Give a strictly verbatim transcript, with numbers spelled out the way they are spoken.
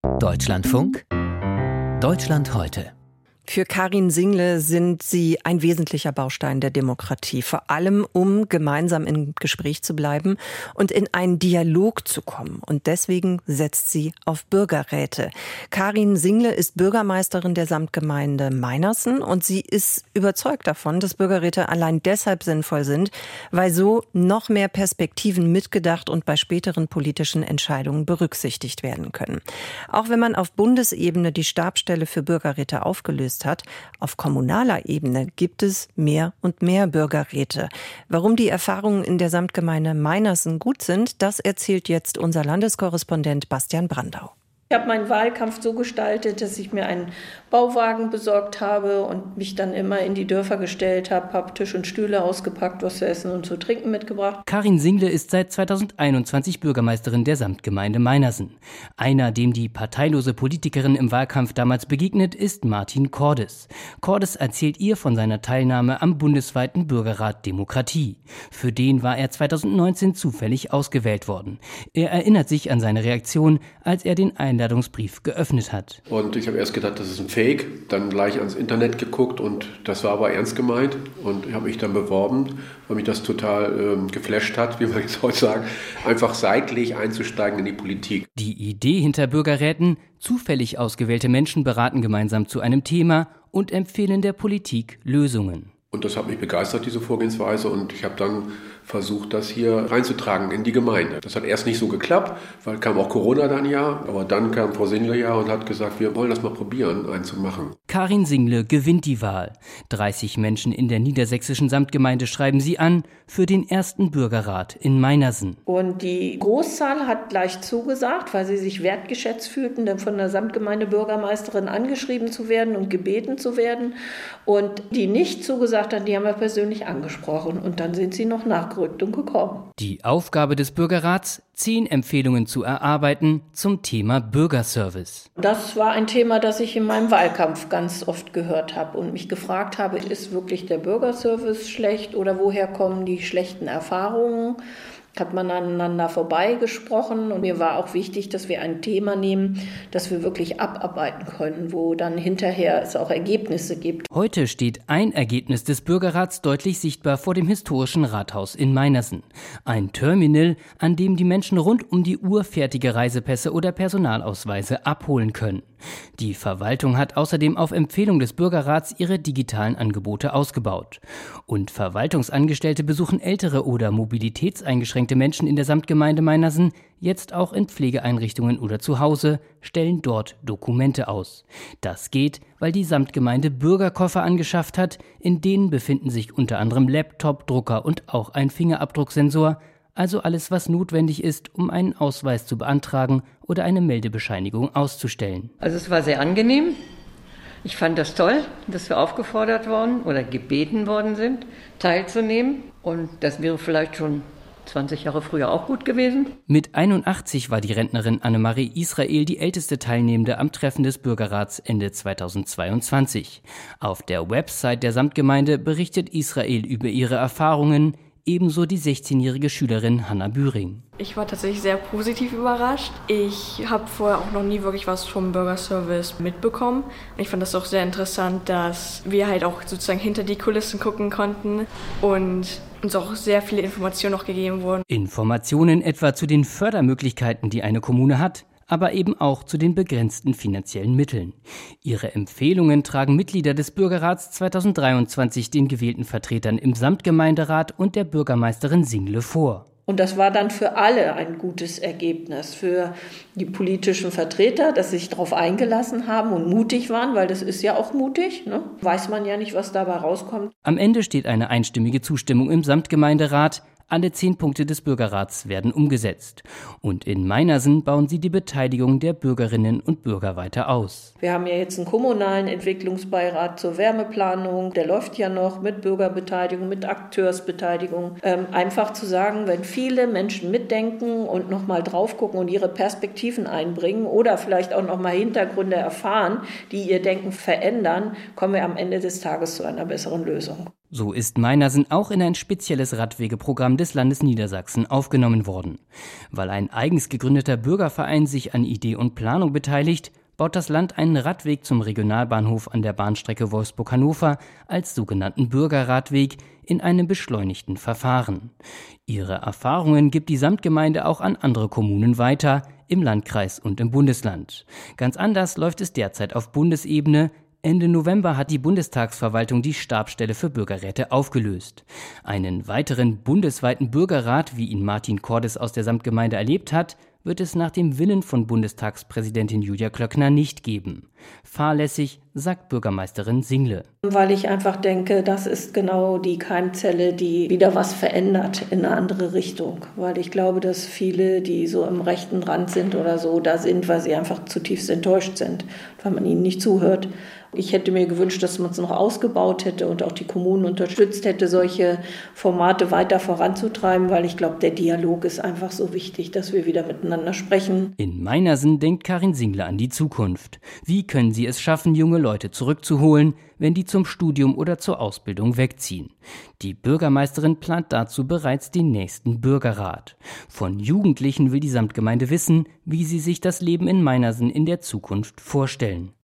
Deutschlandfunk, Deutschland heute. Für Karin Single sind sie ein wesentlicher Baustein der Demokratie, vor allem um gemeinsam im Gespräch zu bleiben und in einen Dialog zu kommen. Und deswegen setzt sie auf Bürgerräte. Karin Single ist Bürgermeisterin der Samtgemeinde Meinersen und sie ist überzeugt davon, dass Bürgerräte allein deshalb sinnvoll sind, weil so noch mehr Perspektiven mitgedacht und bei späteren politischen Entscheidungen berücksichtigt werden können. Auch wenn man auf Bundesebene die Stabsstelle für Bürgerräte aufgelöst hat, auf kommunaler Ebene gibt es mehr und mehr Bürgerräte. Warum die Erfahrungen in der Samtgemeinde Meinersen gut sind, das erzählt jetzt unser Landeskorrespondent Bastian Brandau. Ich habe meinen Wahlkampf so gestaltet, dass ich mir einen Bauwagen besorgt habe und mich dann immer in die Dörfer gestellt habe, habe Tisch und Stühle ausgepackt, was zu essen und zu trinken mitgebracht. Karin Single ist seit zweitausendeinundzwanzig Bürgermeisterin der Samtgemeinde Meinersen. Einer, dem die parteilose Politikerin im Wahlkampf damals begegnet, ist Martin Cordes. Cordes erzählt ihr von seiner Teilnahme am bundesweiten Bürgerrat Demokratie. Für den war er zweitausendneunzehn zufällig ausgewählt worden. Er erinnert sich an seine Reaktion, als er den Einladungsbrief geöffnet hat. Und ich habe erst gedacht, das ist ein Fake, dann gleich ans Internet geguckt und das war aber ernst gemeint und ich habe mich dann beworben, weil mich das total ähm, geflasht hat, wie man jetzt heute sagt, einfach seitlich einzusteigen in die Politik. Die Idee hinter Bürgerräten: zufällig ausgewählte Menschen beraten gemeinsam zu einem Thema und empfehlen der Politik Lösungen. Und das hat mich begeistert, diese Vorgehensweise, und ich habe dann versucht, das hier reinzutragen in die Gemeinde. Das hat erst nicht so geklappt, weil kam auch Corona dann ja, aber dann kam Frau Single ja und hat gesagt, wir wollen das mal probieren, einen zu machen. Karin Single gewinnt die Wahl. dreißig Menschen in der niedersächsischen Samtgemeinde schreiben sie an für den ersten Bürgerrat in Meinersen. Und die Großzahl hat gleich zugesagt, weil sie sich wertgeschätzt fühlten, dann von der Samtgemeindebürgermeisterin angeschrieben zu werden und gebeten zu werden. Und die nicht zugesagt haben, die haben wir persönlich angesprochen und dann sind sie noch nachgerückt und gekommen. Die Aufgabe des Bürgerrats: zehn Empfehlungen zu erarbeiten zum Thema Bürgerservice. Das war ein Thema, das ich in meinem Wahlkampf ganz oft gehört habe und mich gefragt habe, ist wirklich der Bürgerservice schlecht oder woher kommen die schlechten Erfahrungen? Hat man aneinander vorbeigesprochen und mir war auch wichtig, dass wir ein Thema nehmen, das wir wirklich abarbeiten können, wo dann hinterher es auch Ergebnisse gibt. Heute steht ein Ergebnis des Bürgerrats deutlich sichtbar vor dem historischen Rathaus in Meinersen. Ein Terminal, an dem die Menschen rund um die Uhr fertige Reisepässe oder Personalausweise abholen können. Die Verwaltung hat außerdem auf Empfehlung des Bürgerrats ihre digitalen Angebote ausgebaut. Und Verwaltungsangestellte besuchen ältere oder mobilitätseingeschränkte Menschen in der Samtgemeinde Meinersen jetzt auch in Pflegeeinrichtungen oder zu Hause, stellen dort Dokumente aus. Das geht, weil die Samtgemeinde Bürgerkoffer angeschafft hat, in denen befinden sich unter anderem Laptop, Drucker und auch ein Fingerabdrucksensor, also alles, was notwendig ist, um einen Ausweis zu beantragen oder eine Meldebescheinigung auszustellen. Also es war sehr angenehm. Ich fand das toll, dass wir aufgefordert worden oder gebeten worden sind, teilzunehmen. Und das wäre vielleicht schon zwanzig Jahre früher auch gut gewesen. Mit einundachtzig war die Rentnerin Annemarie Israel die älteste Teilnehmende am Treffen des Bürgerrats Ende zweitausendzweiundzwanzig. Auf der Website der Samtgemeinde berichtet Israel über ihre Erfahrungen, ebenso die sechzehnjährige Schülerin Hanna Bühring. Ich war tatsächlich sehr positiv überrascht. Ich habe vorher auch noch nie wirklich was vom Bürgerservice mitbekommen. Ich fand das auch sehr interessant, dass wir halt auch sozusagen hinter die Kulissen gucken konnten und uns auch sehr viele Informationen noch gegeben wurden. Informationen etwa zu den Fördermöglichkeiten, die eine Kommune hat, aber eben auch zu den begrenzten finanziellen Mitteln. Ihre Empfehlungen tragen Mitglieder des Bürgerrats zweitausenddreiundzwanzig den gewählten Vertretern im Samtgemeinderat und der Bürgermeisterin Single vor. Und das war dann für alle ein gutes Ergebnis. Für die politischen Vertreter, dass sie sich darauf eingelassen haben und mutig waren, weil das ist ja auch mutig, ne? Weiß man ja nicht, was dabei rauskommt. Am Ende steht eine einstimmige Zustimmung im Samtgemeinderat. Alle zehn Punkte des Bürgerrats werden umgesetzt. Und in Meinersen bauen sie die Beteiligung der Bürgerinnen und Bürger weiter aus. Wir haben ja jetzt einen kommunalen Entwicklungsbeirat zur Wärmeplanung. Der läuft ja noch mit Bürgerbeteiligung, mit Akteursbeteiligung. Ähm, einfach zu sagen, wenn viele Menschen mitdenken und nochmal drauf gucken und ihre Perspektiven einbringen oder vielleicht auch nochmal Hintergründe erfahren, die ihr Denken verändern, kommen wir am Ende des Tages zu einer besseren Lösung. So ist Meinersen auch in ein spezielles Radwegeprogramm des Landes Niedersachsen aufgenommen worden. Weil ein eigens gegründeter Bürgerverein sich an Idee und Planung beteiligt, baut das Land einen Radweg zum Regionalbahnhof an der Bahnstrecke Wolfsburg-Hannover als sogenannten Bürgerradweg in einem beschleunigten Verfahren. Ihre Erfahrungen gibt die Samtgemeinde auch an andere Kommunen weiter, im Landkreis und im Bundesland. Ganz anders läuft es derzeit auf Bundesebene. Ende November hat die Bundestagsverwaltung die Stabsstelle für Bürgerräte aufgelöst. Einen weiteren bundesweiten Bürgerrat, wie ihn Martin Cordes aus der Samtgemeinde erlebt hat, wird es nach dem Willen von Bundestagspräsidentin Julia Klöckner nicht geben. Fahrlässig, sagt Bürgermeisterin Single. Weil ich einfach denke, das ist genau die Keimzelle, die wieder was verändert in eine andere Richtung. Weil ich glaube, dass viele, die so im rechten Rand sind oder so, da sind, weil sie einfach zutiefst enttäuscht sind, weil man ihnen nicht zuhört. Ich hätte mir gewünscht, dass man es noch ausgebaut hätte und auch die Kommunen unterstützt hätte, solche Formate weiter voranzutreiben, weil ich glaube, der Dialog ist einfach so wichtig, dass wir wieder miteinander sprechen. In Meinersen denkt Karin Single an die Zukunft. Wie können sie es schaffen, junge Leute zurückzuholen, wenn die zum Studium oder zur Ausbildung wegziehen? Die Bürgermeisterin plant dazu bereits den nächsten Bürgerrat. Von Jugendlichen will die Samtgemeinde wissen, wie sie sich das Leben in Meinersen in der Zukunft vorstellen.